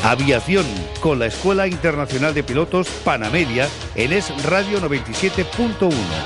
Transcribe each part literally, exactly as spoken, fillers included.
Aviación, con la Escuela Internacional de Pilotos Panamedia en Es Radio noventa y siete punto uno.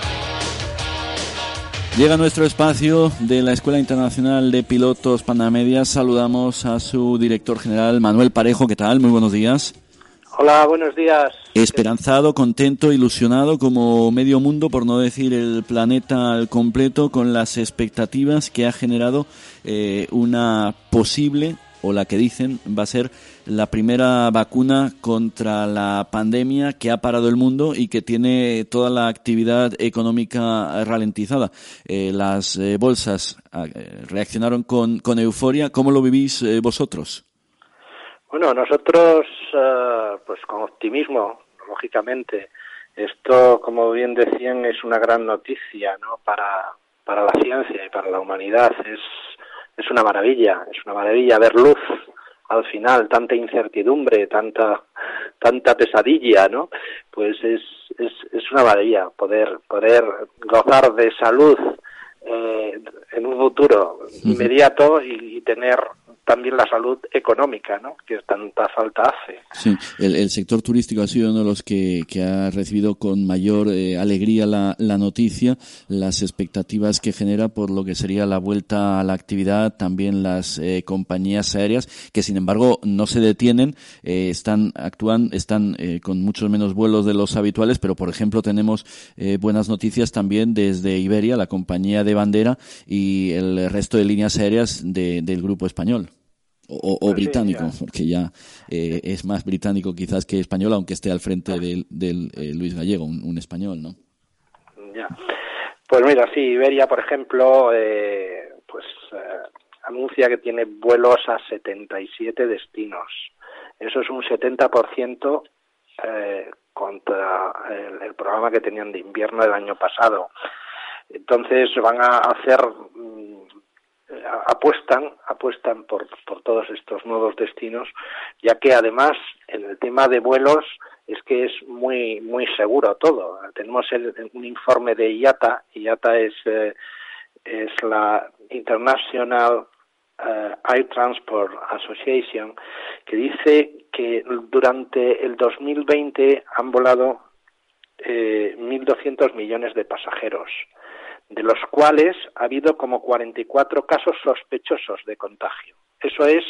Llega nuestro espacio de la Escuela Internacional de Pilotos Panamedia. Saludamos a su director general, Manuel Parejo. ¿Qué tal? Muy buenos días. Hola, buenos días. Esperanzado, contento, ilusionado, como medio mundo, por no decir el planeta al completo, con las expectativas que ha generado eh, una posible, o la que dicen va a ser la primera vacuna contra la pandemia que ha parado el mundo y que tiene toda la actividad económica ralentizada. Eh, las eh, bolsas eh, reaccionaron con, con euforia. ¿Cómo lo vivís eh, vosotros? Bueno, nosotros uh, pues con optimismo, lógicamente. Esto, como bien decían, es una gran noticia, ¿no? Para para la ciencia y para la humanidad. Es es una maravilla, es una maravilla ver luz al final, tanta incertidumbre, tanta tanta pesadilla, ¿no? Pues es es es una maravilla poder poder gozar de salud eh, en un futuro inmediato y, y tener también la salud económica, ¿no? Que tanta falta hace. Sí, el, el sector turístico ha sido uno de los que, que ha recibido con mayor eh, alegría la, la noticia, las expectativas que genera por lo que sería la vuelta a la actividad, también las eh, compañías aéreas, que sin embargo no se detienen, eh, están actúan, están eh, con muchos menos vuelos de los habituales, pero por ejemplo tenemos eh, buenas noticias también desde Iberia, la compañía de bandera, y el resto de líneas aéreas de, del grupo español. O, o británico, sí, porque ya eh, es más británico quizás que español, aunque esté al frente del, del eh, Luis Gallego, un, un español, ¿no? Ya. Pues mira, sí, Iberia, por ejemplo, eh, pues eh, anuncia que tiene vuelos a setenta y siete destinos. Eso es un setenta por ciento eh, contra el, el programa que tenían de invierno del año pasado. Entonces van a hacer... apuestan apuestan por por todos estos nuevos destinos, ya que además en el tema de vuelos es que es muy muy seguro todo. Tenemos el, un informe de I A T A. I A T A es eh, es la International uh, Air Transport Association, que dice que durante el dos mil veinte han volado eh, mil doscientos millones de pasajeros, de los cuales ha habido como cuarenta y cuatro casos sospechosos de contagio. Eso es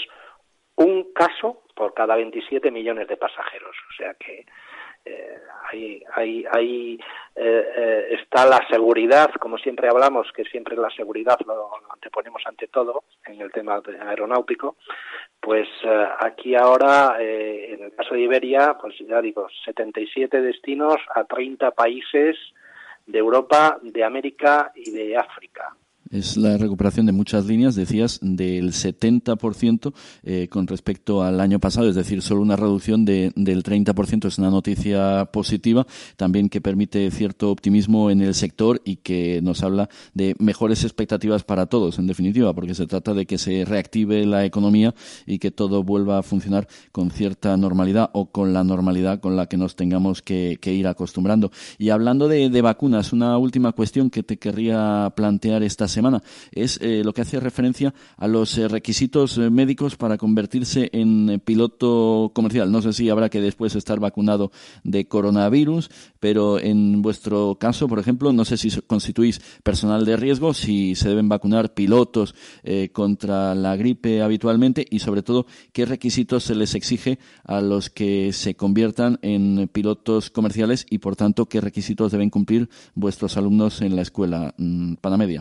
un caso por cada veintisiete millones de pasajeros. O sea que eh, ahí, ahí, ahí eh, eh, está la seguridad, como siempre hablamos, que siempre la seguridad lo, lo anteponemos ante todo en el tema aeronáutico. Pues eh, aquí ahora, eh, en el caso de Iberia, pues ya digo, setenta y siete destinos a treinta países de Europa, de América y de África. Es la recuperación de muchas líneas, decías, del setenta por ciento eh, con respecto al año pasado, es decir, solo una reducción de, del treinta por ciento. Es una noticia positiva, también que permite cierto optimismo en el sector y que nos habla de mejores expectativas para todos, en definitiva, porque se trata de que se reactive la economía y que todo vuelva a funcionar con cierta normalidad o con la normalidad con la que nos tengamos que, que ir acostumbrando. Y hablando de, de vacunas, una última cuestión que te querría plantear esta semana. semana es eh, lo que hace referencia a los eh, requisitos eh, médicos para convertirse en eh, piloto comercial. No sé si habrá que después estar vacunado de coronavirus, pero en vuestro caso, por ejemplo, no sé si constituís personal de riesgo, si se deben vacunar pilotos eh, contra la gripe habitualmente y, sobre todo, qué requisitos se les exige a los que se conviertan en pilotos comerciales y, por tanto, qué requisitos deben cumplir vuestros alumnos en la escuela mmm, Panamedia.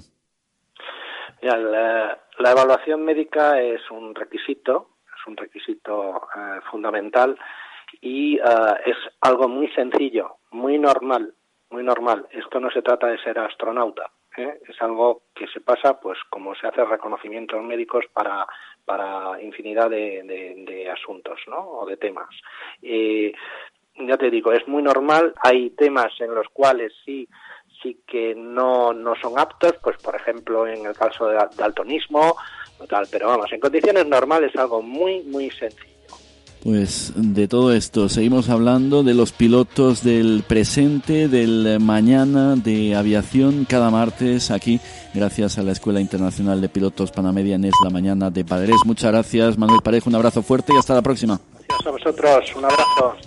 Ya, la, la evaluación médica es un requisito, es un requisito eh, fundamental y uh, es algo muy sencillo, muy normal, muy normal. Esto no se trata de ser astronauta, ¿eh? Es algo que se pasa, pues, como se hace reconocimientos médicos para para infinidad de, de, de asuntos, ¿no? O de temas. Eh, ya te digo, es muy normal. Hay temas en los cuales sí. sí que no no son aptos, pues por ejemplo en el caso de daltonismo o tal, pero vamos, en condiciones normales es algo muy muy sencillo. Pues de todo esto seguimos hablando, de los pilotos del presente, del mañana, de aviación, cada martes aquí, gracias a la Escuela Internacional de Pilotos Panamedia en Es la Mañana de Padres. Muchas gracias, Manuel Parejo, un abrazo fuerte y hasta la próxima. Gracias. a vosotros. Un abrazo.